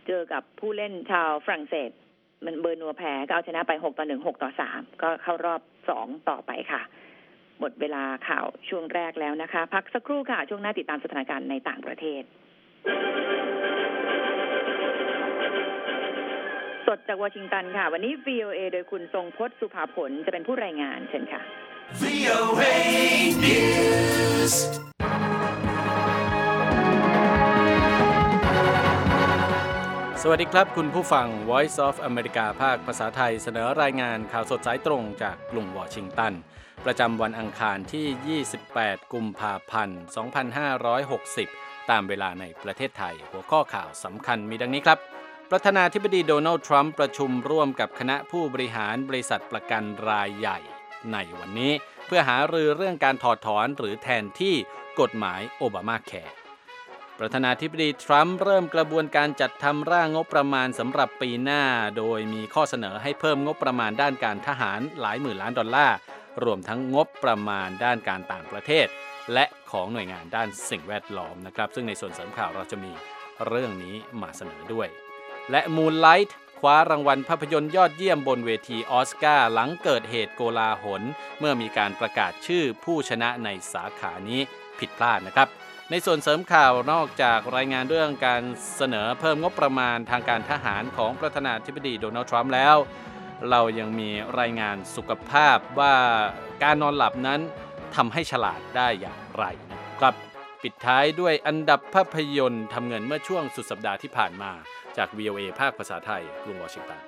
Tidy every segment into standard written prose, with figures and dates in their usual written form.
เจอกับผู้เล่นชาวฝรั่งเศสมันเบอร์นัวแพ้ก็เอาชนะไป6-1 6-3ก็เข้ารอบ2ต่อไปค่ะหมดเวลาข่าวช่วงแรกแล้วนะคะพักสักครู่ค่ะช่วงหน้าติดตามสถานการณ์ในต่างประเทศสดจากวอชิงตันค่ะวันนี้ VOA โดยคุณทรงพจน์สุภาผลจะเป็นผู้รายงานเชิญค่ะ VOA News สวัสดีครับคุณผู้ฟัง Voice of America ภาคภาษาไทยเสนอรายงานข่าวสดสายตรงจากกรุงวอชิงตันประจำวันอังคารที่28กุมภาพันธ์2560ตามเวลาในประเทศไทยหัวข้อข่าวสำคัญมีดังนี้ครับประธานาธิบดีโดนัลด์ทรัมป์ประชุมร่วมกับคณะผู้บริหารบริษัทประกันรายใหญ่ในวันนี้เพื่อหารือเรื่องการถอดถอนหรือแทนที่กฎหมายโอบามาแคร์ประธานาธิบดีทรัมป์เริ่มกระบวนการจัดทำร่างงบประมาณสำหรับปีหน้าโดยมีข้อเสนอให้เพิ่มงบประมาณด้านการทหารหลายหมื่นล้านดอลลาร์รวมทั้งงบประมาณด้านการต่างประเทศและของหน่วยงานด้านสิ่งแวดล้อมนะครับซึ่งในส่วนเสริมข่าวเราจะมีเรื่องนี้มาเสนอด้วยและ Moonlight คว้ารางวัลภาพยนตร์ยอดเยี่ยมบนเวทีออสการ์หลังเกิดเหตุโกลาหลเมื่อมีการประกาศชื่อผู้ชนะในสาขานี้ผิดพลาดนะครับในส่วนเสริมข่าวนอกจากรายงานเรื่องการเสนอเพิ่มงบประมาณทางการทหารของประธานาธิบดีโดนัลด์ทรัมป์แล้วเรายังมีรายงานสุขภาพว่าการนอนหลับนั้นทำให้ฉลาดได้อย่างไรนะครับปิดท้ายด้วยอันดับภาพยนตร์ทำเงินเมื่อช่วงสุดสัปดาห์ที่ผ่านมาจาก VOA ภาคภาษาไทยกรุงวอชิงตัน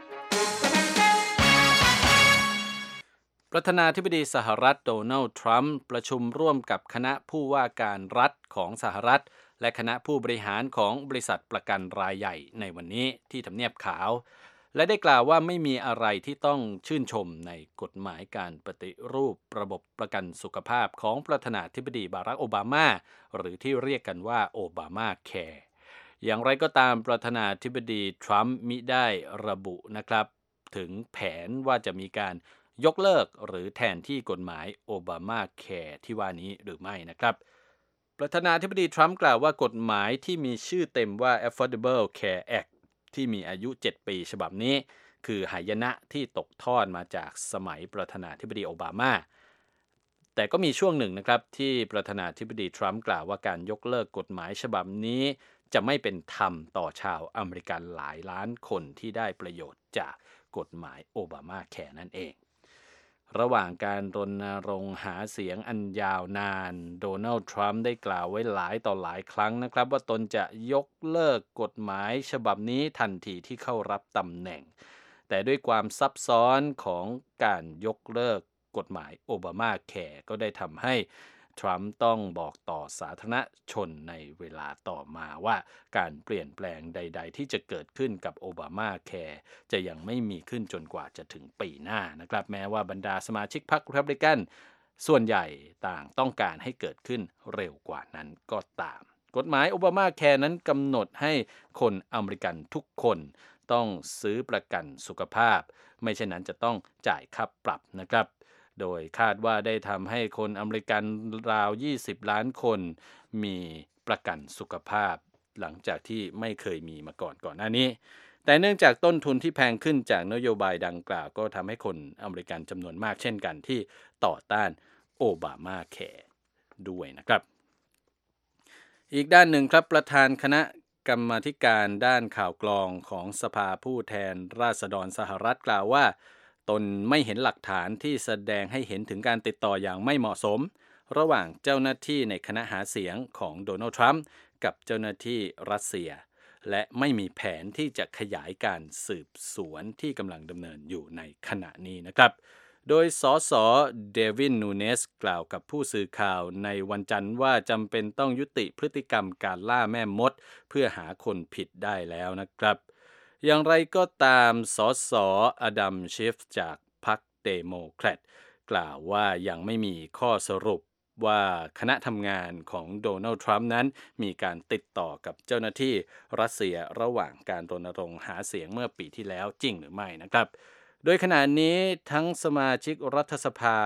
ประธานาธิบดีสหรัฐโดนัลด์ทรัมป์ประชุมร่วมกับคณะผู้ว่าการรัฐของสหรัฐและคณะผู้บริหารของบริษัทประกันรายใหญ่ในวันนี้ที่ทำเนียบขาวและได้กล่าวว่าไม่มีอะไรที่ต้องชื่นชมในกฎหมายการปฏิรูประบบประกันสุขภาพของประธานาธิบดีบารักโอบามาหรือที่เรียกกันว่าโอบามาแคร์อย่างไรก็ตามประธานาธิบดีทรัมป์มิได้ระบุนะครับถึงแผนว่าจะมีการยกเลิกหรือแทนที่กฎหมายโอบามาแคร์ที่ว่านี้หรือไม่นะครับประธานาธิบดีทรัมป์กล่าวว่ากฎหมายที่มีชื่อเต็มว่า Affordable Care Act ที่มีอายุ7ปีฉบับนี้คือหายนะที่ตกทอดมาจากสมัยประธานาธิบดีโอบามาแต่ก็มีช่วงหนึ่งนะครับที่ประธานาธิบดีทรัมป์กล่าวว่าการยกเลิกกฎหมายฉบับนี้จะไม่เป็นธรรมต่อชาวอเมริกันหลายล้านคนที่ได้ประโยชน์จากกฎหมายโอบามาแคร์นั่นเองระหว่างการรณรงค์หาเสียงอันยาวนานโดนัลด์ทรัมป์ได้กล่าวไว้หลายต่อหลายครั้งนะครับว่าตนจะยกเลิกกฎหมายฉบับนี้ทันทีที่เข้ารับตำแหน่งแต่ด้วยความซับซ้อนของการยกเลิกกฎหมายโอบามาแคร์ก็ได้ทำให้ทรัมป์ต้องบอกต่อสาธารณชนในเวลาต่อมาว่าการเปลี่ยนแปลงใดๆที่จะเกิดขึ้นกับโอบามาแคร์จะยังไม่มีขึ้นจนกว่าจะถึงปีหน้านะครับแม้ว่าบรรดาสมาชิกพรรครีพับลิกันส่วนใหญ่ต่างต้องการให้เกิดขึ้นเร็วกว่านั้นก็ตามกฎหมายโอบามาแคร์นั้นกำหนดให้คนอเมริกันทุกคนต้องซื้อประกันสุขภาพไม่เช่นนั้นจะต้องจ่ายค่าปรับนะครับโดยคาดว่าได้ทำให้คนอเมริกันราว20ล้านคนมีประกันสุขภาพหลังจากที่ไม่เคยมีมาก่อนหน้านี้แต่เนื่องจากต้นทุนที่แพงขึ้นจากนโยบายดังกล่าวก็ทำให้คนอเมริกันจำนวนมากเช่นกันที่ต่อต้านโอบามาแคร์ด้วยนะครับอีกด้านหนึ่งครับประธานคณะกรรมาธิการด้านข่าวกรองของสภาผู้แทนราษฎรสหรัฐกล่าวว่าตนไม่เห็นหลักฐานที่แสดงให้เห็นถึงการติดต่ออย่างไม่เหมาะสมระหว่างเจ้าหน้าที่ในคณะหาเสียงของโดนัลด์ทรัมป์กับเจ้าหน้าที่รัสเซียและไม่มีแผนที่จะขยายการสืบสวนที่กำลังดำเนินอยู่ในขณะนี้นะครับโดยสสเดวินนูเนสกล่าวกับผู้สื่อข่าวในวันจันทร์ว่าจำเป็นต้องยุติพฤติกรรมการล่าแม่มดเพื่อหาคนผิดได้แล้วนะครับอย่างไรก็ตามสสอดัมชิฟจากพรรคเดโมแครตกล่าวว่ายังไม่มีข้อสรุปว่าคณะทำงานของโดนัลด์ทรัมป์นั้นมีการติดต่อกับเจ้าหน้าที่รัสเซียระหว่างการรณรงค์หาเสียงเมื่อปีที่แล้วจริงหรือไม่นะครับโดยขณะนี้ทั้งสมาชิกรัฐสภา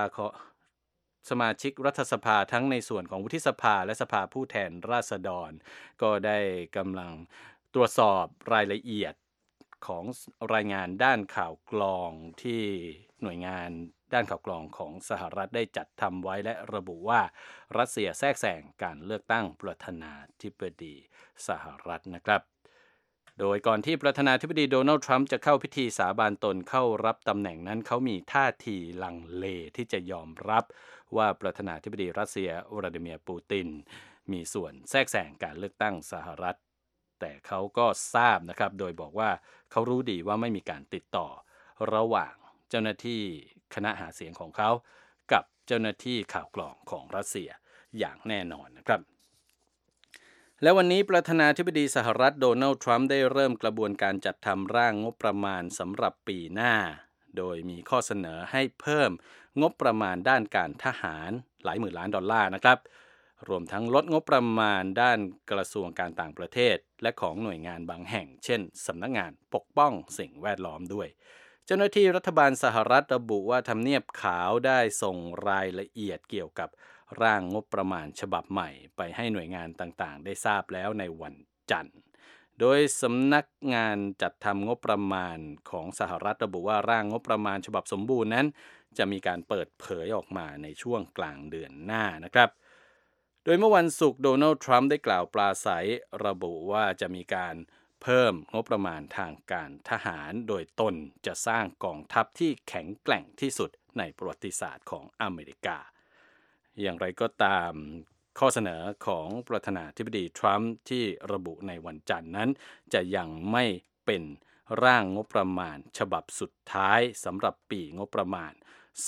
ทั้งในส่วนของวุฒิสภาและสภาผู้แทนราษฎรก็ได้กำลังตรวจสอบรายละเอียดของรายงานด้านข่าวกรองที่หน่วยงานด้านข่าวกรองของสหรัฐได้จัดทำไว้และระบุว่ารัสเซียแทรกแซงการเลือกตั้งประธานาธิบดีสหรัฐนะครับโดยก่อนที่ประธานาธิบดีโดนัลด์ทรัมป์จะเข้าพิธีสาบานตนเข้ารับตำแหน่งนั้นเขามีท่าทีลังเลที่จะยอมรับว่าประธานาธิบดีรัสเซียวลาดิเมียร์ปูตินมีส่วนแทรกแซงการเลือกตั้งสหรัฐแต่เขาก็ทราบนะครับโดยบอกว่าเขารู้ดีว่าไม่มีการติดต่อระหว่างเจ้าหน้าที่คณะหาเสียงของเขากับเจ้าหน้าที่ข่าวกรองของรัสเซียอย่างแน่นอนนะครับและวันนี้ประธานาธิบดีสหรัฐโดนัลด์ทรัมป์ได้เริ่มกระบวนการจัดทำร่างงบประมาณสำหรับปีหน้าโดยมีข้อเสนอให้เพิ่มงบประมาณด้านการทหารหลายหมื่นล้านดอลลาร์นะครับรวมทั้งลดงบประมาณด้านกระทรวงการต่างประเทศและของหน่วยงานบางแห่งเช่นสำนักงานปกป้องสิ่งแวดล้อมด้วยเจ้าหน้าที่รัฐบาลสหรัฐระบุว่าทำเนียบขาวได้ส่งรายละเอียดเกี่ยวกับร่างงบประมาณฉบับใหม่ไปให้หน่วยงานต่างๆได้ทราบแล้วในวันจันทร์โดยสำนักงานจัดทำงบประมาณของสหรัฐระบุว่าร่างงบประมาณฉบับสมบูรณ์นั้นจะมีการเปิดเผยออกมาในช่วงกลางเดือนหน้านะครับโดยเมื่อวันศุกร์โดนัลด์ทรัมป์ได้กล่าวปราศัยระบุว่าจะมีการเพิ่มงบประมาณทางการทหารโดยตนจะสร้างกองทัพที่แข็งแกร่งที่สุดในประวัติศาสตร์ของอเมริกาอย่างไรก็ตามข้อเสนอของประธานาธิบดีทรัมป์ที่ระบุในวันจันทร์นั้นจะยังไม่เป็นร่างงบประมาณฉบับสุดท้ายสำหรับปีงบประมาณ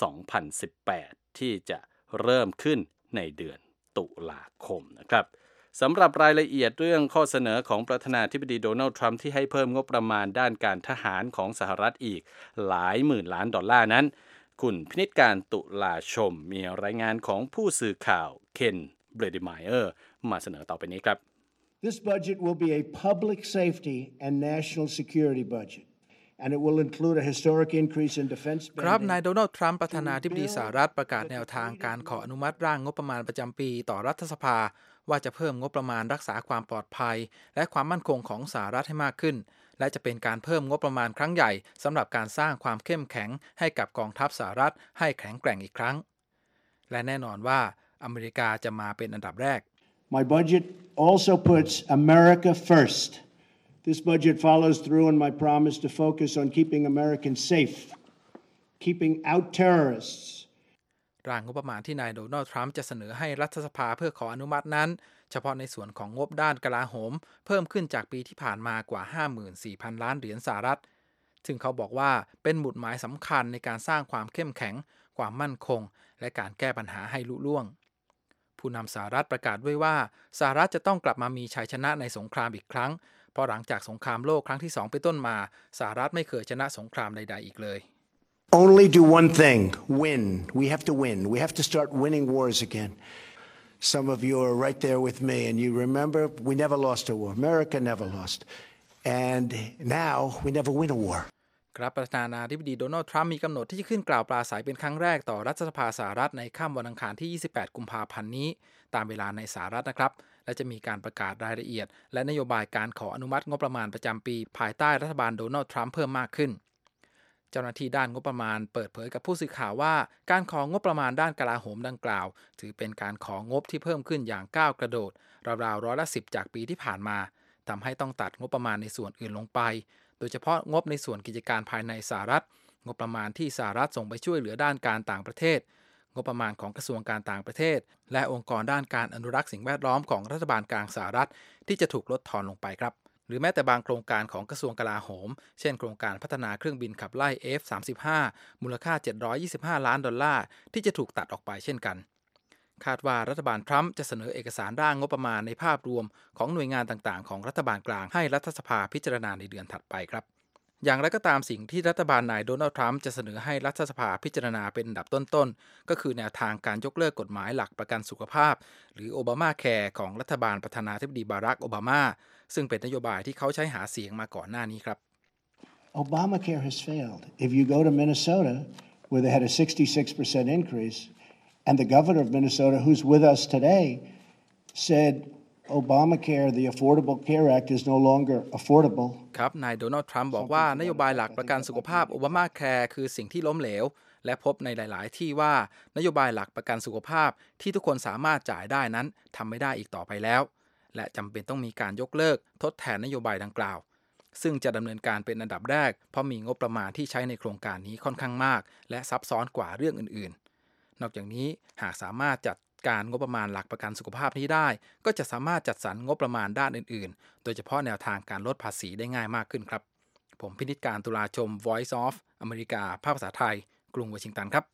2018 ที่จะเริ่มขึ้นในเดือนตุลาคมนะครับสำหรับรายละเอียดเรื่องข้อเสนอของประธานาธิบดีโดนัลด์ทรัมป์ที่ให้เพิ่มงบประมาณด้านการทหารของสหรัฐอีกหลายหมื่นล้านดอลลาร์นั้นคุณพินิจการตุลาชมมีรายงานของผู้สื่อข่าวเคนเบรดิไมเออร์มาเสนอต่อไปนี้ครับ This budget will be a public safety and national security budget, and it will include a historic increase in defense spending. ครับนายโดนัลด์ทรัมป์ประธานาธิบดีสหรัฐประกาศแนวทางการขออนุมัติร่างงบประมาณประจำปีต่อรัฐสภาว่าจะเพิ่มงบประมาณรักษาความปลอดภัยและความมั่นคงของสหรัฐให้มากขึ้นและจะเป็นการเพิ่มงบประมาณครั้งใหญ่สำหรับการสร้างความเข้มแข็งให้กับกองทัพสหรัฐให้แข็งแกร่งอีกครั้งและแน่นอนว่าอเมริกาจะมาเป็นอันดับแรก My budget also puts America first. This budget follows through on my promise to focus on keeping Americans safe, keeping out terrorists. ร่างงบประมาณที่นายโดนัลด์ทรัมป์จะเสนอให้รัฐสภาเพื่อขออนุมัตินั้นเฉพาะในส่วนของงบด้านกลาโหมเพิ่มขึ้นจากปีที่ผ่านมากว่า 54,000 ล้านเหรียญสหรัฐซึ่งเขาบอกว่าเป็นหมุดหมายสำคัญในการสร้างความเข้มแข็งความมั่นคงและการแก้ปัญหาให้ลุล่วงผู้นำสหรัฐประกาศด้วยว่าสหรัฐจะต้องกลับมามีชัยชนะในสงครามอีกครั้งเพราะหลังจากสงครามโลกครั้งที่2เป็นต้นมาสหรัฐไม่เคยชนะสงครามใดๆอีกเลย Only do one thing, win. We have to win. We have to start winning wars again. Some of you are right there with me, and you remember we never lost a war. America never lost. And now we never win a war. ครับประธานาธิบดีโดนัลด์ทรัมป์มีกำหนดที่จะขึ้นกล่าวปราศัยเป็นครั้งแรกต่อรัฐสภาสหรัฐในค่ำวันอังคารที่ 28 กุมภาพันธ์นี้ตามเวลาในสหรัฐนะครับและจะมีการประกาศรายละเอียดและนโยบายการขออนุมัติงบประมาณประจำปีภายใต้รัฐบาลโดนัลด์ทรัมป์เพิ่มมากขึ้นเจ้าหน้าที่ด้านงบประมาณเปิดเผยกับผู้สื่อข่าวว่าการของบประมาณด้านกลาโหมดังกล่าวถือเป็นการของบที่เพิ่มขึ้นอย่างก้าวกระโดดราวๆ10%จากปีที่ผ่านมาทำให้ต้องตัดงบประมาณในส่วนอื่นลงไปโดยเฉพาะงบในส่วนกิจการภายในสหรัฐงบประมาณที่สหรัฐส่งไปช่วยเหลือด้านการต่างประเทศงบประมาณของกระทรวงการต่างประเทศและองค์กรด้านการอนุรักษ์สิ่งแวดล้อมของรัฐบาลกลางสหรัฐที่จะถูกลดทอนลงไปครับหรือแม้แต่บางโครงการของกระทรวงกลาโหมเช่นโครงการพัฒนาเครื่องบินขับไล่ F-35 มูลค่า$725 ล้านที่จะถูกตัดออกไปเช่นกันคาดว่ารัฐบาลทรัมป์จะเสนอเอกสารร่างงบประมาณในภาพรวมของหน่วยงานต่างๆของรัฐบาลกลางให้รัฐสภาพิจารณาในเดือนถัดไปครับอย่างไรก็ตามสิ่งที่รัฐบาลนายโดนัลด์ทรัมป์จะเสนอให้รัฐสภาพิจารณาเป็นอันดับต้นๆก็คือแนวทางการยกเลิกกฎหมายหลักประกันสุขภาพหรือโอบามาแคร์ของรัฐบาลประธานาธิบดีบารักโอบามาซึ่งเป็นนโยบายที่เขาใช้หาเสียงมาก่อนหน้านี้ครับ Obamacare has failed. If you go to Minnesota, where they had a 66% increase, and the governor of Minnesota, who's with us today, said Obamacare, the Affordable Care Act, is no longer affordable. ครับนายโดนัลด์ทรัมป์บอกว่านโยบายหลักประกันสุขภาพโอบามาแคร์คือสิ่งที่ล้มเหลวและพบในหลายๆที่ว่านโยบายหลักประกันสุขภาพที่ทุกคนสามารถจ่ายได้นั้นทำไม่ได้อีกต่อไปแล้วและจำเป็นต้องมีการยกเลิกทดแทนนโยบายดังกล่าวซึ่งจะดำเนินการเป็นอันดับแรกเพราะมีงบประมาณที่ใช้ในโครงการนี้ค่อนข้างมากและซับซ้อนกว่าเรื่องอื่นๆนอกจากนี้หากสามารถจัดการงบประมาณหลักประกันสุขภาพนี้ได้ก็จะสามารถจัดสรรงบประมาณด้านอื่นๆโดยเฉพาะแนวทางการลดภาษีได้ง่ายมากขึ้นครับผมพินิจการตุลาชม Voice of อเมริกาภาคภาษาไทยกรุงวอชิงตันครับ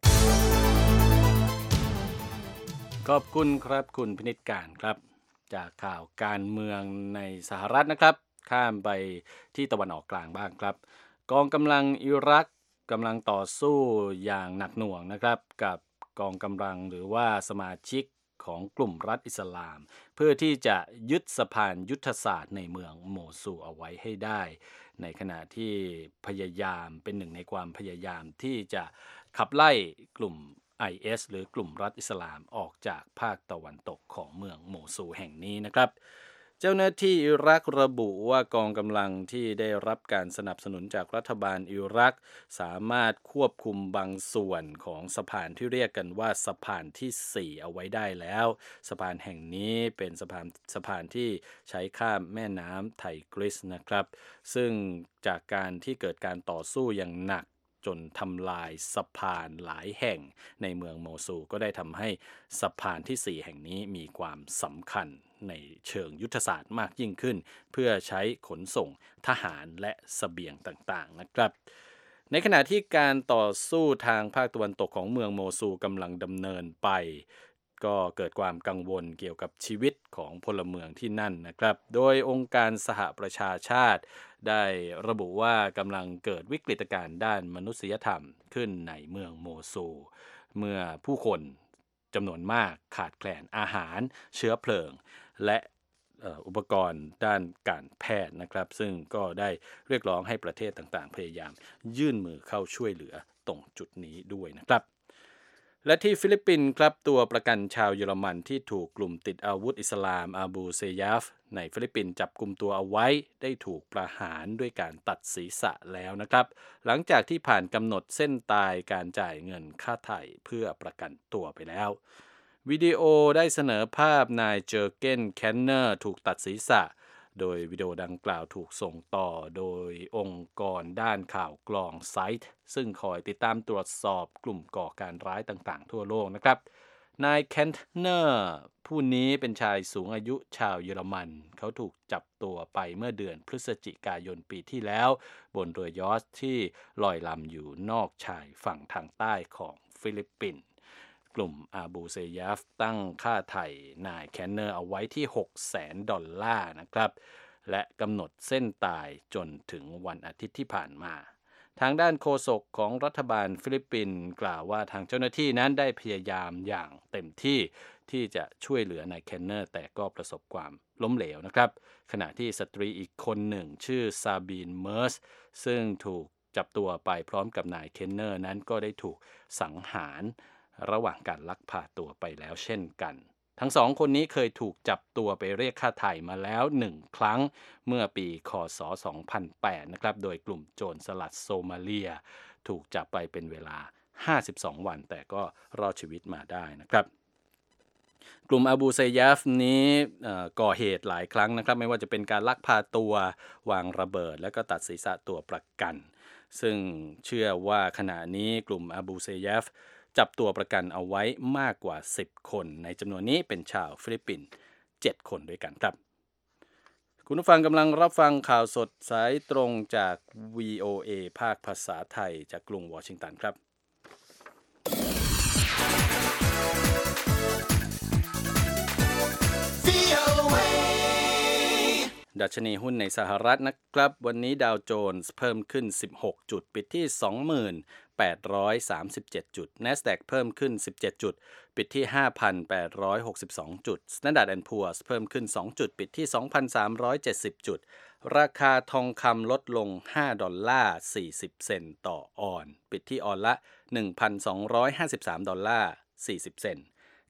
ขอบคุณครับคุณพินิจการครับจากข่าวการเมืองในสหรัฐนะครับข้ามไปที่ตะวันออกกลางบ้างครับกองกำลังอิรักกำลังต่อสู้อย่างหนักหน่วงนะครับกับกองกำลังหรือว่าสมาชิกของกลุ่มรัฐอิสลามเพื่อที่จะยึดสะพานยุทธศาสตร์ในเมืองโมซูลเอาไว้ให้ได้ในขณะที่พยายามเป็นหนึ่งในความพยายามที่จะขับไล่กลุ่มIS หรือกลุ่มรัฐอิสลามออกจากภาคตะวันตกของเมืองโมซูลแห่งนี้นะครับเจ้าหน้าที่อิรักระบุว่ากองกำลังที่ได้รับการสนับสนุนจากรัฐบาลอิรักสามารถควบคุมบางส่วนของสะพานที่เรียกกันว่าสะพานที่4เอาไว้ได้แล้วสะพานแห่งนี้เป็นสะพานที่ใช้ข้ามแม่น้ำไทกริสนะครับซึ่งจากการที่เกิดการต่อสู้อย่างหนักจนทำลายสะพานหลายแห่งในเมืองโมซูลก็ได้ทำให้สะพานที่4แห่งนี้มีความสำคัญในเชิงยุทธศาสตร์มากยิ่งขึ้นเพื่อใช้ขนส่งทหารและเสบียงต่างๆนะครับในขณะที่การต่อสู้ทางภาคตะวันตกของเมืองโมซูลกำลังดำเนินไปก็เกิดความกังวลเกี่ยวกับชีวิตของพลเมืองที่นั่นนะครับโดยองค์การสหประชาชาติได้ระบุว่ากำลังเกิดวิกฤตการณ์ด้านมนุษยธรรมขึ้นในเมืองโมซูลเมื่อผู้คนจำนวนมากขาดแคลนอาหารเชื้อเพลิงและอุปกรณ์ด้านการแพทย์นะครับซึ่งก็ได้เรียกร้องให้ประเทศต่างๆพยายามยื่นมือเข้าช่วยเหลือตรงจุดนี้ด้วยนะครับและที่ฟิลิปปินส์ครับตัวประกันชาวเยอรมันที่ถูกกลุ่มติดอาวุธอิสลามอาบูเซยาฟในฟิลิปปินส์จับกุมตัวเอาไว้ได้ถูกประหารด้วยการตัดศีรษะแล้วนะครับหลังจากที่ผ่านกำหนดเส้นตายการจ่ายเงินค่าไถ่เพื่อประกันตัวไปแล้ววิดีโอได้เสนอภาพนายเจอร์เกนแคนเนอร์ถูกตัดศีรษะโดยวิดีโอดังกล่าวถูกส่งต่อโดยองค์กรด้านข่าวกรองไซต์ซึ่งคอยติดตามตรวจสอบกลุ่มก่อการร้ายต่างๆทั่วโลกนะครับนายแคนเนอร์ผู้นี้เป็นชายสูงอายุชาวเยอรมันเขาถูกจับตัวไปเมื่อเดือนพฤศจิกายนปีที่แล้วบนเรือยอชท์ที่ลอยลำอยู่นอกชายฝั่งทางใต้ของฟิลิปปินส์กลุ่มอาบูเซยาฟตั้งค่าไถ่นายแคนเนอร์เอาไว้ที่$600,000นะครับและกำหนดเส้นตายจนถึงวันอาทิตย์ที่ผ่านมาทางด้านโฆษกของรัฐบาลฟิลิปปินส์กล่าวว่าทางเจ้าหน้าที่นั้นได้พยายามอย่างเต็มที่ที่จะช่วยเหลือนายแคนเนอร์แต่ก็ประสบความล้มเหลวนะครับขณะที่สตรีอีกคนหนึ่งชื่อซาบีนเมอร์สซึ่งถูกจับตัวไปพร้อมกับนายแคนเนอร์นั้นก็ได้ถูกสังหารระหว่างการลักพาตัวไปแล้วเช่นกันทั้งสองคนนี้เคยถูกจับตัวไปเรียกค่าไถ่มาแล้ว1ครั้งเมื่อปีค.ศ. 2008นะครับโดยกลุ่มโจรสลัดโซมาเลียถูกจับไปเป็นเวลา52วันแต่ก็รอดชีวิตมาได้นะครับกลุ่มอาบูเซยาฟนี้ก่อเหตุหลายครั้งนะครับไม่ว่าจะเป็นการลักพาตัววางระเบิดและก็ตัดศีรษะตัวประกันซึ่งเชื่อว่าขณะนี้กลุ่มอาบูเซยาฟจับตัวประกันเอาไว้มากกว่า10คนในจำนวนนี้เป็นชาวฟิลิปปินส์7คนด้วยกันครับคุณผู้ฟังกำลังรับฟังข่าวสดสายตรงจาก VOA ภาคภาษาไทยจากกรุงวอชิงตันครับดัชนีหุ้นในสหรัฐนะครับวันนี้ดาวโจนส์เพิ่มขึ้น16จุดปิดที่ 2837 จุด NASDAQ เพิ่มขึ้น17จุดปิดที่ 5,862 จุด Standard & Poor's เพิ่มขึ้น2จุดปิดที่ 2,370 จุดราคาทองคำลดลง$5.40 ต่อออนซ์ปิดที่ออนซ์ละ $1,253.40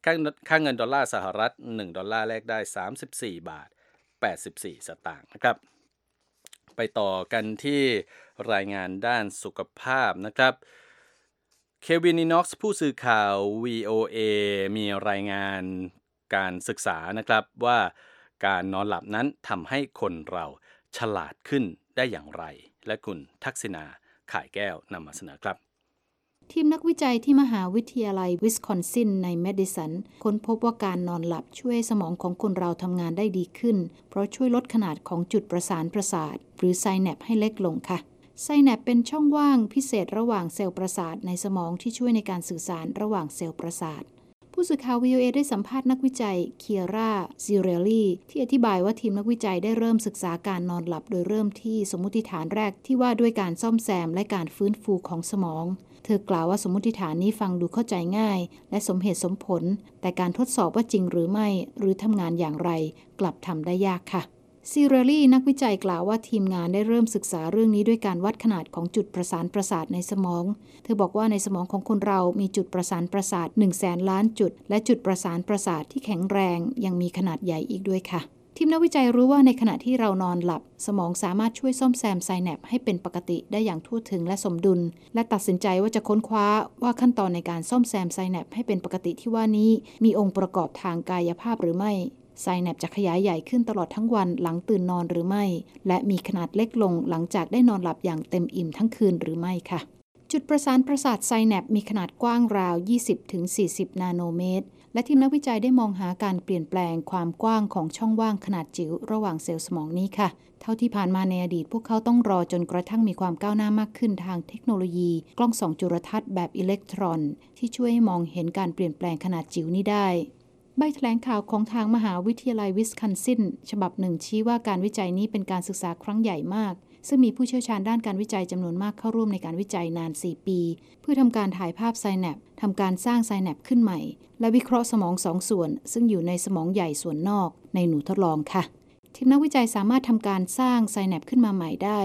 ค่าเงินดอลลาร์สหรัฐ1ดอลลาร์แลกได้34บาท84สตางค์นะครับไปต่อกันที่รายงานด้านสุขภาพนะครับเควิน อิน็อกซ์ผู้สื่อข่าว VOA มีรายงานการศึกษานะครับว่าการนอนหลับนั้นทำให้คนเราฉลาดขึ้นได้อย่างไรและคุณทักษิณาข่ายแก้วนำมาเสนอครับทีมนักวิจัยที่มหาวิทยาลัยวิสคอนซินในแมดิสันค้นพบว่าการนอนหลับช่วยสมองของคนเราทำงานได้ดีขึ้นเพราะช่วยลดขนาดของจุดประสานประสาทหรือไซแนปให้เล็กลงค่ะไซแนปเป็นช่องว่างพิเศษระหว่างเซลล์ประสาทในสมองที่ช่วยในการสื่อสารระหว่างเซลล์ประสาทผู้สื่อข่าว VOA ได้สัมภาษณ์นักวิจัยเคียร่าซิเรลลี่ที่อธิบายว่าทีมนักวิจัยได้เริ่มศึกษาการนอนหลับโดยเริ่มที่สมมุติฐานแรกที่ว่าด้วยการซ่อมแซมและการฟื้นฟูของสมองเธอกล่าวว่าสมมุติฐานนี้ฟังดูเข้าใจง่ายและสมเหตุสมผลแต่การทดสอบว่าจริงหรือไม่หรือทำงานอย่างไรกลับทำได้ยากค่ะซิเรลลี่นักวิจัยกล่าวว่าทีมงานได้เริ่มศึกษาเรื่องนี้ด้วยการวัดขนาดของจุดประสานประสาทในสมองเธอบอกว่าในสมองของคนเรามีจุดประสานประสาท 100,000 ล้านจุดและจุดประสานประสาทที่แข็งแรงยังมีขนาดใหญ่อีกด้วยค่ะทีมนักวิจัยรู้ว่าในขณะที่เรานอนหลับสมองสามารถช่วยซ่อมแซมไซแนปให้เป็นปกติได้อย่างทั่วถึงและสมดุลและตัดสินใจว่าจะค้นคว้าว่าขั้นตอนในการซ่อมแซมไซแนปให้เป็นปกติที่ว่านี้มีองค์ประกอบทางกายภาพหรือไม่ไซแนปจะขยายใหญ่ขึ้นตลอดทั้งวันหลังตื่นนอนหรือไม่และมีขนาดเล็กลงหลังจากได้นอนหลับอย่างเต็มอิ่มทั้งคืนหรือไม่ค่ะจุดประสานประสาทไซแนปมีขนาดกว้างราว 20-40 นาโนเมตรและทีมนักวิจัยได้มองหาการเปลี่ยนแปลงความกว้างของช่องว่างขนาดจิ๋วระหว่างเซลล์สมองนี้ค่ะเท่าที่ผ่านมาในอดีตพวกเขาต้องรอจนกระทั่งมีความก้าวหน้ามากขึ้นทางเทคโนโลยีกล้องส่องจุลทรรศน์แบบอิเล็กตรอนที่ช่วยให้มองเห็นการเปลี่ยนแปลงขนาดจิ๋วนี้ได้ใบแถลงข่าวของทางมหาวิทยาลัยวิสคอนซินฉบับหนึ่งชี้ว่าการวิจัยนี้เป็นการศึกษาครั้งใหญ่มากซึ่งมีผู้เชี่ยวชาญด้านการวิจัยจำนวนมากเข้าร่วมในการวิจัยนาน 4 ปีเพื่อทำการถ่ายภาพไซแนปทำการสร้างไซแนปขึ้นใหม่และวิเคราะห์สมอง2ส่วนซึ่งอยู่ในสมองใหญ่ส่วนนอกในหนูทดลองค่ะทีมนักวิจัยสามารถทำการสร้างไซแนปขึ้นมาใหม่ได้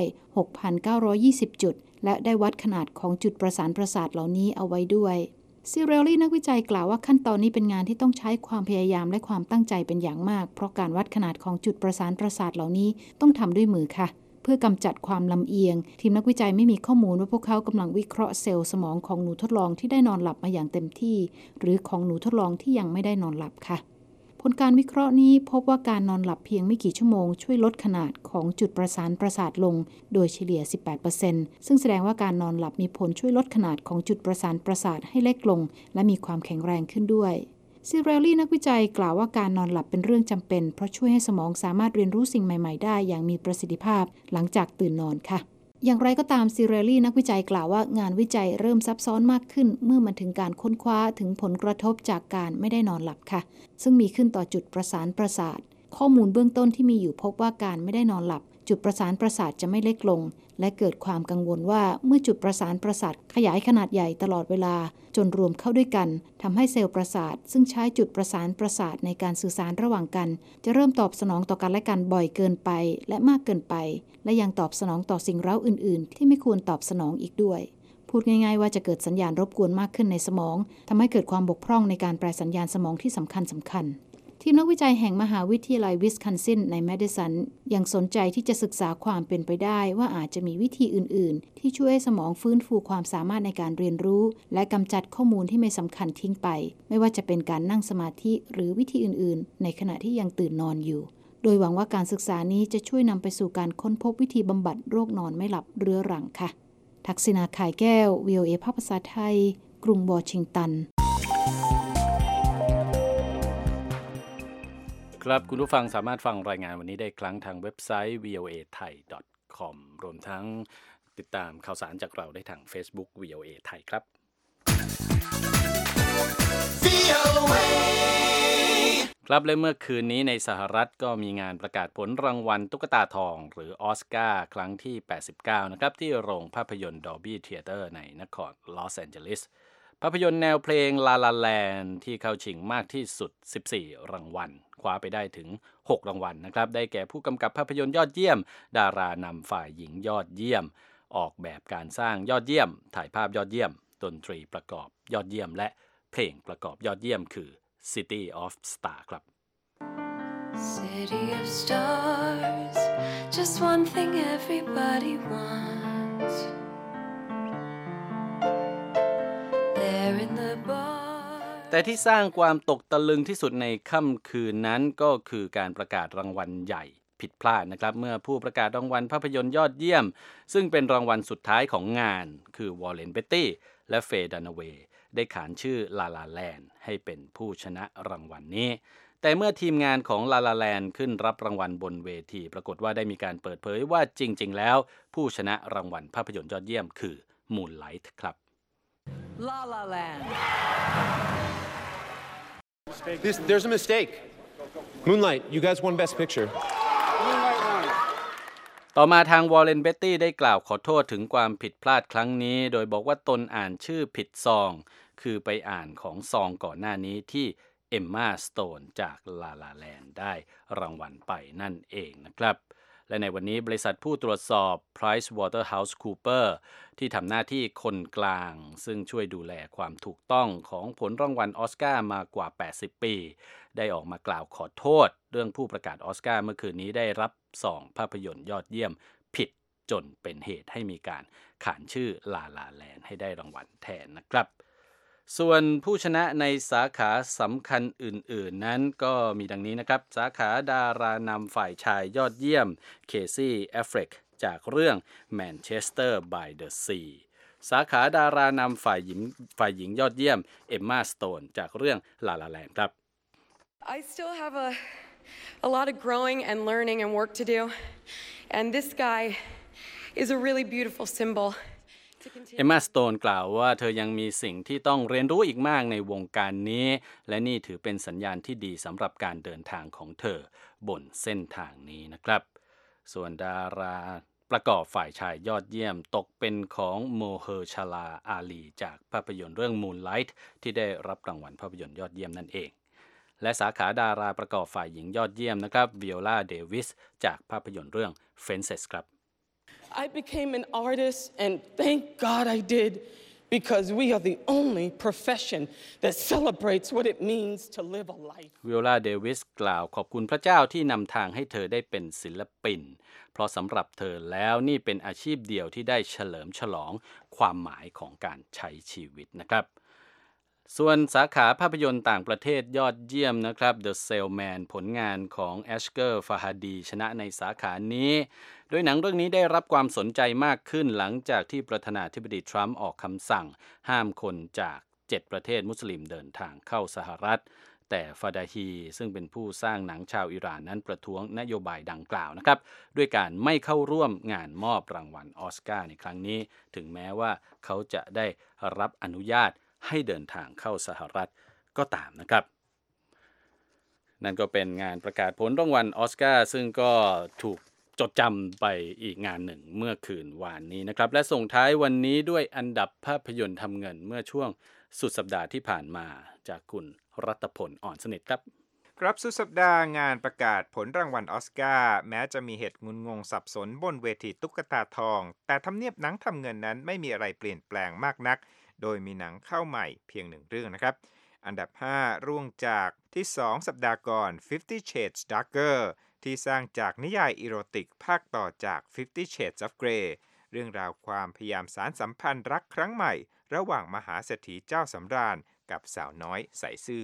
6,920 จุดและได้วัดขนาดของจุดประสานประสาทเหล่านี้เอาไว้ด้วยซิเรลลี่นักวิจัยกล่าวว่าขั้นตอนนี้เป็นงานที่ต้องใช้ความพยายามและความตั้งใจเป็นอย่างมากเพราะการวัดขนาดของจุดประสานประสาทเหล่านี้ต้องทำด้วยมือค่ะเพื่อกำจัดความลำเอียงทีมนักวิจัยไม่มีข้อมูลว่าพวกเขากำลังวิเคราะห์เซลล์สมองของหนูทดลองที่ได้นอนหลับมาอย่างเต็มที่หรือของหนูทดลองที่ยังไม่ได้นอนหลับค่ะผลการวิเคราะห์นี้พบว่าการนอนหลับเพียงไม่กี่ชั่วโมงช่วยลดขนาดของจุดประสานประสาทลงโดยเฉลี่ย 18% ซึ่งแสดงว่าการนอนหลับมีผลช่วยลดขนาดของจุดประสานประสาทให้เล็กลงและมีความแข็งแรงขึ้นด้วยซิเรลลี่นักวิจัยกล่าวว่าการนอนหลับเป็นเรื่องจำเป็นเพราะช่วยให้สมองสามารถเรียนรู้สิ่งใหม่ๆได้อย่างมีประสิทธิภาพหลังจากตื่นนอนค่ะอย่างไรก็ตามซิเรลลี่นักวิจัยกล่าวว่างานวิจัยเริ่มซับซ้อนมากขึ้นเมื่อมันถึงการค้นคว้าถึงผลกระทบจากการไม่ได้นอนหลับค่ะซึ่งมีขึ้นต่อจุดประสานประสาทข้อมูลเบื้องต้นที่มีอยู่พบว่าการไม่ได้นอนหลับจุดประสานประสาทจะไม่เล็กลงและเกิดความกังวลว่าเมื่อจุดประสานประสาทขยายขนาดใหญ่ตลอดเวลาจนรวมเข้าด้วยกันทำให้เซลล์ประสาทซึ่งใช้จุดประสานประสาทในการสื่อสารระหว่างกันจะเริ่มตอบสนองต่อกันและกันบ่อยเกินไปและมากเกินไปและยังตอบสนองต่อสิ่งเร้าอื่นๆที่ไม่ควรตอบสนองอีกด้วยพูดง่ายๆว่าจะเกิดสัญญาณรบกวนมากขึ้นในสมองทำให้เกิดความบกพร่องในการแปลสัญญาณสมองที่สำคัญทีมนักวิจัยแห่งมหาวิทยาลัยวิสคอนซินในแมดิสันยังสนใจที่จะศึกษาความเป็นไปได้ว่าอาจจะมีวิธีอื่นๆที่ช่วยให้สมองฟื้นฟูความสามารถในการเรียนรู้และกำจัดข้อมูลที่ไม่สำคัญทิ้งไปไม่ว่าจะเป็นการนั่งสมาธิหรือวิธีอื่นๆในขณะที่ยังตื่นนอนอยู่โดยหวังว่าการศึกษานี้จะช่วยนำไปสู่การค้นพบวิธีบำบัดโรคนอนไม่หลับเรื้อรังค่ะทักษิณาข่ายแก้ว VOA ภาษาไทยกรุงวอชิงตันครับคุณผู้ฟังสามารถฟังรายงานวันนี้ได้ครั้งทางเว็บไซต์ voathai.com รวมทั้งติดตามข่าวสารจากเราได้ทาง Facebook VOA ไทยครับครับและเมื่อคืนนี้ในสหรัฐก็มีงานประกาศผลรางวัลตุ๊กตาทองหรือออสการ์ครั้งที่89นะครับที่โรงภาพยนตร์ Dolby Theater ในนครลอสแอนเจลิสภาพยนตร์แนวเพลง La La Land ที่เข้าชิงมากที่สุด14รางวัลคว้าไปได้ถึง6รางวัลนะครับได้แก่ผู้กำกับภาพยนตร์ยอดเยี่ยมดารานำฝ่ายหญิงยอดเยี่ยมออกแบบการสร้างยอดเยี่ยมถ่ายภาพยอดเยี่ยมดนตรีประกอบยอดเยี่ยมและเพลงประกอบยอดเยี่ยมคือ City of Stars ครับ City of stars, just one thing everybody wants. There in the bar. แต่ที่สร้างความตกตะลึงที่สุดในค่ำคืนนั้นก็คือการประกาศรางวัลใหญ่ผิดพลาดนะครับเมื่อผู้ประกาศรางวัลภาพยนตร์ยอดเยี่ยมซึ่งเป็นรางวัลสุดท้ายของงานคือวอร์เรน เบตตี้และเฟย์ดันเวย์ได้ขานชื่อลาลาแลนด์ให้เป็นผู้ชนะรางวัลนี้แต่เมื่อทีมงานของลาลาแลนด์ขึ้นรับรางวัลบนเวทีปรากฏว่าได้มีการเปิดเผยว่าจริงๆแล้วผู้ชนะรางวัลภาพยนตร์ยอดเยี่ยมคือ Moonlight ครับ La La Land. There's a mistake. Moonlight, you guys won Best Picture. ต่อมาทางวอร์เรน เบตตี้ได้กล่าวขอโทษถึงความผิดพลาดครั้งนี้โดยบอกว่าตนอ่านชื่อผิดซองคือไปอ่านของซองก่อนหน้านี้ที่เอมม่า สโตนจากลาลาแลนด์ได้รางวัลไปนั่นเองนะครับและในวันนี้บริษัทผู้ตรวจสอบ PricewaterhouseCoopers ที่ทำหน้าที่คนกลางซึ่งช่วยดูแลความถูกต้องของผลรางวัลออสการ์มากว่า80ปีได้ออกมากล่าวขอโทษเรื่องผู้ประกาศออสการ์เมื่อคืนนี้ได้รับซองภาพยนตร์ยอดเยี่ยมผิดจนเป็นเหตุให้มีการขานชื่อลาลาแลนด์ให้ได้รางวัลแทนนะครับส่วนผู้ชนะในสาขาสำคัญอื่นๆนั้นก็มีดังนี้นะครับสาขาดารานำฝ่ายชายยอดเยี่ยมเคซี่ แอฟเฟร็กจากเรื่อง Manchester by the Sea สาขาดารานำฝ่ายหญิงยอดเยี่ยมเอมม่า สโตนจากเรื่องลาลาแลนด์ครับ I still have a lot of growing and learning and work to do and this guy is a really beautiful symbol เอมม่า สโตนกล่าวว่าเธอยังมีสิ่งที่ต้องเรียนรู้อีกมากในวงการนี้และนี่ถือเป็นสัญญาณที่ดีสำหรับการเดินทางของเธอบนเส้นทางนี้นะครับส่วนดาราประกอบฝ่ายชายยอดเยี่ยมตกเป็นของโมเฮอร์ชาลาอาลีจากภาพยนตร์เรื่อง Moonlight ที่ได้รับรางวัลภาพยนตร์ยอดเยี่ยมนั่นเองและสาขาดาราประกอบฝ่ายหญิงยอดเยี่ยมนะครับวิโอลา เดวิสจากภาพยนตร์เรื่อง Fences ครับ I became an artist, and thank God I did, because we are the only profession that celebrates what it means to live a life. วิโอลา เดวิสกล่าวขอบคุณพระเจ้าที่นำทางให้เธอได้เป็นศิลปินเพราะสำหรับเธอแล้วนี่เป็นอาชีพเดียวที่ได้เฉลิมฉลองความหมายของการใช้ชีวิตนะครับส่วนสาขาภาพยนตร์ต่างประเทศยอดเยี่ยมนะครับ The Salesman ผลงานของแอชเกอร์ ฟาฮาดีชนะในสาขานี้โดยหนังเรื่องนี้ได้รับความสนใจมากขึ้นหลังจากที่ประธานาธิบดีทรัมป์ออกคำสั่งห้ามคนจาก7ประเทศมุสลิมเดินทางเข้าสหรัฐแต่ฟาดาฮีซึ่งเป็นผู้สร้างหนังชาวอิหร่านนั้นประท้วงนโยบายดังกล่าวนะครับด้วยการไม่เข้าร่วมงานมอบรางวัลออสการ์ในครั้งนี้ถึงแม้ว่าเขาจะได้รับอนุญาตให้เดินทางเข้าสหรัฐก็ตามนะครับนั่นก็เป็นงานประกาศผลรางวัลออสการ์ซึ่งก็ถูกจดจำไปอีกงานหนึ่งเมื่อคืนวานนี้นะครับและส่งท้ายวันนี้ด้วยอันดับภาพยนตร์ทำเงินเมื่อช่วงสุดสัปดาห์ที่ผ่านมาจากคุณรัตพล อ่อนสนิทครับครับสุดสัปดาห์งานประกาศผลรางวัลออสการ์แม้จะมีเหตุงุนงงสับสนบนเวทีตุ๊กตาทองแต่ทำเนียบหนังทำเงินนั้นไม่มีอะไรเปลี่ยนแปลงมากนักโดยมีหนังเข้าใหม่เพียง1เรื่องนะครับอันดับ5ร่วงจากที่2สัปดาห์ก่อน 50 Shades Darker ที่สร้างจากนิยายอีโรติกภาคต่อจาก 50 Shades of Grey เรื่องราวความพยายามสานสัมพันธ์รักครั้งใหม่ระหว่างมหาเศรษฐีเจ้าสำราญกับสาวน้อยใส่ซื่อ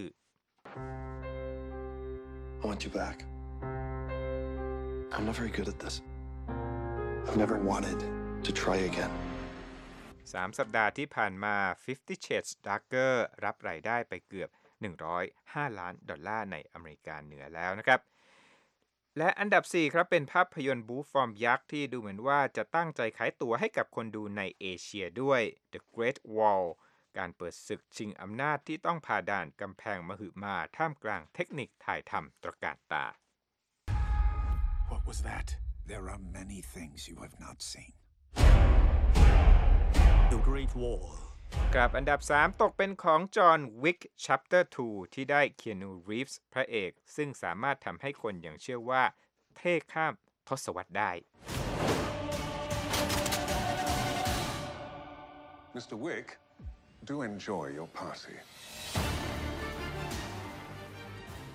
I want you back. I'm not very good at this. I've never wanted to try again. 3 สัปดาห์ที่ผ่านมา 50 Shades Darker รับรายได้ไปเกือบ$105 ล้านในอเมริกาเหนือแล้วนะครับและอันดับ4ครับเป็นภาพยนตร์บู๊ฟอร์มยักษ์ที่ดูเหมือนว่าจะตั้งใจขายตั๋วให้กับคนดูในเอเชียด้วย The Great Wall การเปิดศึกชิงอำนาจที่ต้องผ่าด่านกำแพงมหึมาท่ามกลางเทคนิคถ่ายทำตระการตา What was that? There are many things you have not seen. The Great Wall กับอันดับ3ตกเป็นของจอห์นวิก Chapter 2 ที่ได้เคียนู รีฟส์พระเอกซึ่งสามารถทำให้คนยังเชื่อว่าเท่ข้ามทศวรรษได้ Mr. Wick, do enjoy your party.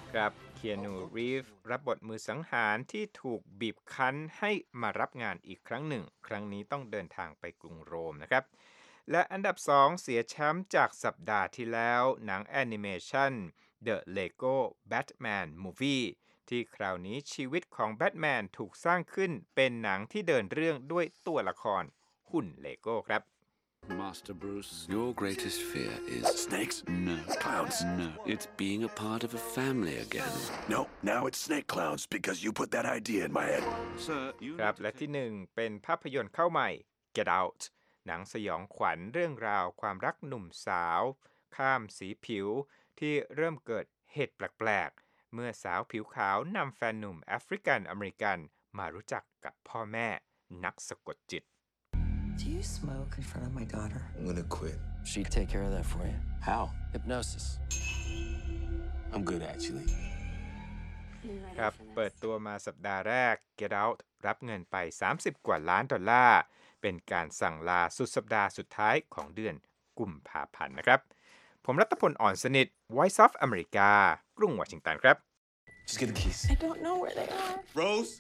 ครับเคียนู รีฟส์รับบทมือสังหารที่ถูกบีบคั้นให้มารับงานอีกครั้งหนึ่งครั้งนี้ต้องเดินทางไปกรุงโรมนะครับและอันดับ2เสียแชมป์จากสัปดาห์ที่แล้วหนังแอนิเมชัน The Lego Batman Movie ที่คราวนี้ชีวิตของแบทแมนถูกสร้างขึ้นเป็นหนังที่เดินเรื่องด้วยตัวละครหุ่นเลโก้ครับ Master Bruce, your greatest fear is... Snakes? No. Clowns? No. It's being a part of a family again. No, now it's snake clowns because you put that idea in my head. Sir, you... ครับและที่1เป็นภาพยนตร์เข้าใหม่ Get Out หนังสยองขวัญเรื่องราวความรักหนุ่มสาวข้ามสีผิวที่เริ่มเกิดเหตุแปลกๆเมื่อสาวผิวขาวนำแฟนหนุ่มแอฟริกันอเมริกันมารู้จักกับพ่อแม่นักสะกดจิต Do you smoke in front of my daughter? I'm gonna quit. She'd take care of that for you. How? Hypnosis. I'm good, actually. ครับเปิดตัวมาสัปดาห์แรก Get Out รับเงินไป$30 กว่าล้านเป็นการสั่งลาสุดสัปดาห์สุดท้ายของเดือนกุมภาพันธ์นะครับผมรัตพล อ่อนสนิท Voice of America กรุงวอชิงตันครับ Just get the keys. I don't know where they are. Rose?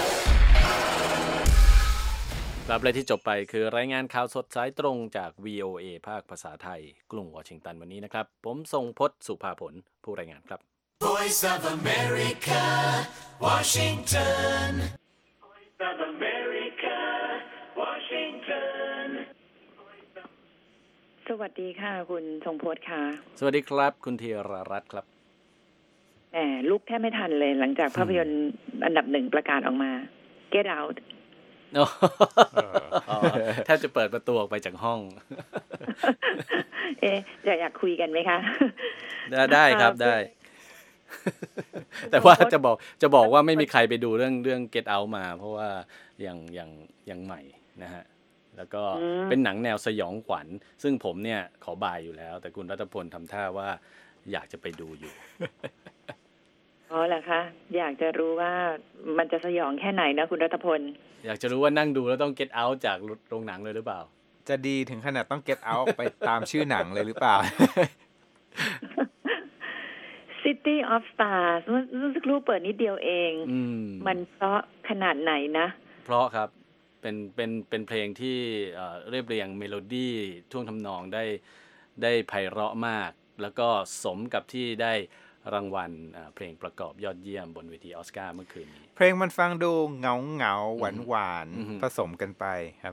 ครับและที่จบไปคือรายงานข่าวสดสายตรงจาก VOA ภาคภาษาไทยกรุงวอชิงตันวันนี้นะครับผมทรงพจน์สุภาผลผู้รายงานครับ Voice of America Washington Voice of America Washington สวัสดีค่ะคุณทรงพจน์ค่ะสวัสดีครับคุณธีรรัตน์ครับลุกแทบไม่ทันเลยหลังจากภาพยนตร์อันดับ1ประกาศออกมา Get Out แทบจะเปิดประตูออกไปจากห้องอยากคุยกันไหมคะได้ครับได้แต่ว่าจะบอกว่าไม่มีใครไปดูเรื่อง Get Out มาเพราะว่ายังใหม่นะฮะแล้วก็เป็นหนังแนวสยองขวัญซึ่งผมเนี่ยขอบายอยู่แล้วแต่คุณรัตพลทำท่าว่าอยากจะไปดูอยู่อ๋อเหรอคะอยากจะรู้ว่ามันจะสยองแค่ไหนนะคุณรัตพลอยากจะรู้ว่านั่งดูแล้วต้อง Get Out จากโรงหนังเลยหรือเปล่าจะดีถึงขนาดต้อง Get Out ไปตามชื่อหนังเลยหรือเปล่า City of Stars รู้สึกรู้เปิดนิดเดียวเองมันเพราะขนาดไหนนะเพราะครับเป็นเพลงที่เรียบเรียงเมโลดี้ท่วงทำนองได้ไพเราะมากแล้วก็สมกับที่ได้รางวัลเพลงประกอบยอดเยี่ยมบนเวทีออสการ์เมื่อคืนนี้เพลงมันฟังดูเงาหวานผสมกันไปครับ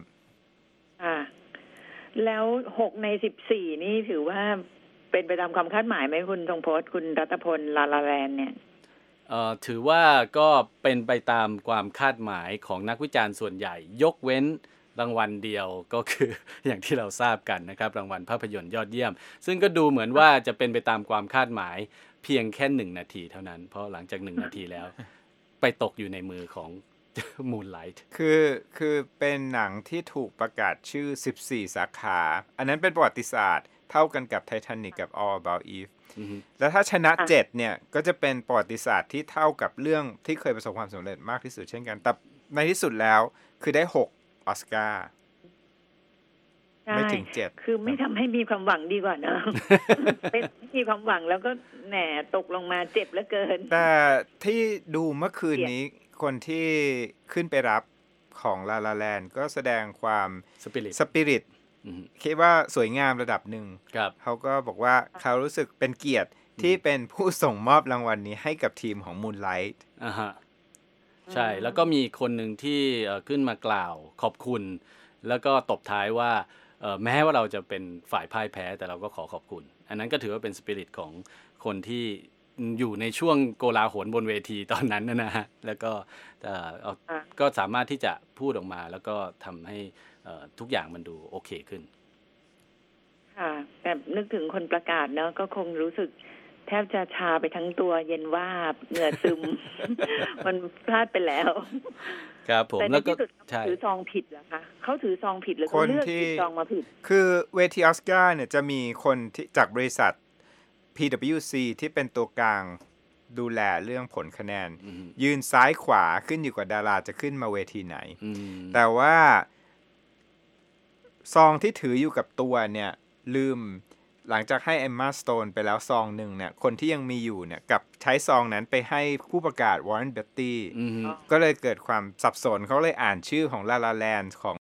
แล้ว6ใน14นี่ถือว่าเป็นไปตามความคาดหมายไหมคุณทรงพจน์คุณรัตพลลาลาแลนด์เนี่ยถือว่าก็เป็นไปตามความคาดหมายของนักวิจารณ์ส่วนใหญ่ยกเว้นรางวัลเดียวก็คืออย่างที่เราทราบกันนะครับรางวัลภาพยนตร์ยอดเยี่ยมซึ่งก็ดูเหมือนว่าจะเป็นไปตามความคาดหมายเพียงแค่1นาทีเท่านั้นเพราะหลังจาก1นาทีแล้วไปตกอยู่ในมือของ Moonlight คือเป็นหนังที่ถูกประกาศชื่อ14สาขาอันนั้นเป็นประวัติศาสตร์เท่ากันกับ Titanic กับ All About Eve แล้วถ้าชนะ7เนี่ยก็จะเป็นประวัติศาสตร์ที่เท่ากับเรื่องที่เคยประสบความสำเร็จมากที่สุดเช่นกันแต่ในที่สุดแล้วคือได้6ออสการ์ไม่ถึง7 คือไม่ทำให้มีความหวังดีกว่านะเป็นมีความหวังแล้วก็แหน่ตกลงมาเจ็บเหลือเกินแต่ที่ดูเมื่อคืนนี้คนที่ขึ้นไปรับของลาลาแลนด์ก็แสดงความสปิริตคิดว่าสวยงามระดับหนึ่งเขาก็บอกว่าเขารู้สึกเป็นเกียรติที่เป็นผู้ส่งมอบรางวัลนี้ให้กับทีมของ Moonlight ใช่แล้วก็มีคนหนึ่งที่ขึ้นมากล่าวขอบคุณแล้วก็ตบท้ายว่าแม้ว่าเราจะเป็นฝ่ายพ่ายแพ้แต่เราก็ขอบคุณอันนั้นก็ถือว่าเป็นสปิริตของคนที่อยู่ในช่วงโกลาหลบนเวทีตอนนั้นนะฮะแล้วก็สามารถที่จะพูดออกมาแล้วก็ทำให้ทุกอย่างมันดูโอเคขึ้นค่ะแบบนึกถึงคนประกาศเนาะก็คงรู้สึกแทบจะชาไปทั้งตัวเย็นวาบเหงื่อซึม มันพลาดไปแล้วครับผมแล้วก็ถือซองผิดเหรอคะเขาถือซองผิดหรือเขาเลือกถือซองมาผิดคือเวทีออสการ์เนี่ยจะมีคนที่จากบริษัท PwC ที่เป็นตัวกลางดูแลเรื่องผลคะแนนยืนซ้ายขวาขึ้นอยู่กับดาราจะขึ้นมาเวทีไหนแต่ว่าซองที่ถืออยู่กับตัวเนี่ยลืมหลังจากให้เอมมาสโตนไปแล้วซองหนึ่งเนี่ยคนที่ยังมีอยู่เนี่ยกับใช้ซองนั้นไปให้ผู้ประกาศวอร์เรน เบตตี้ก็เลยเกิดความสับสนเขาเลยอ่านชื่อของลาลาแลนด์ของ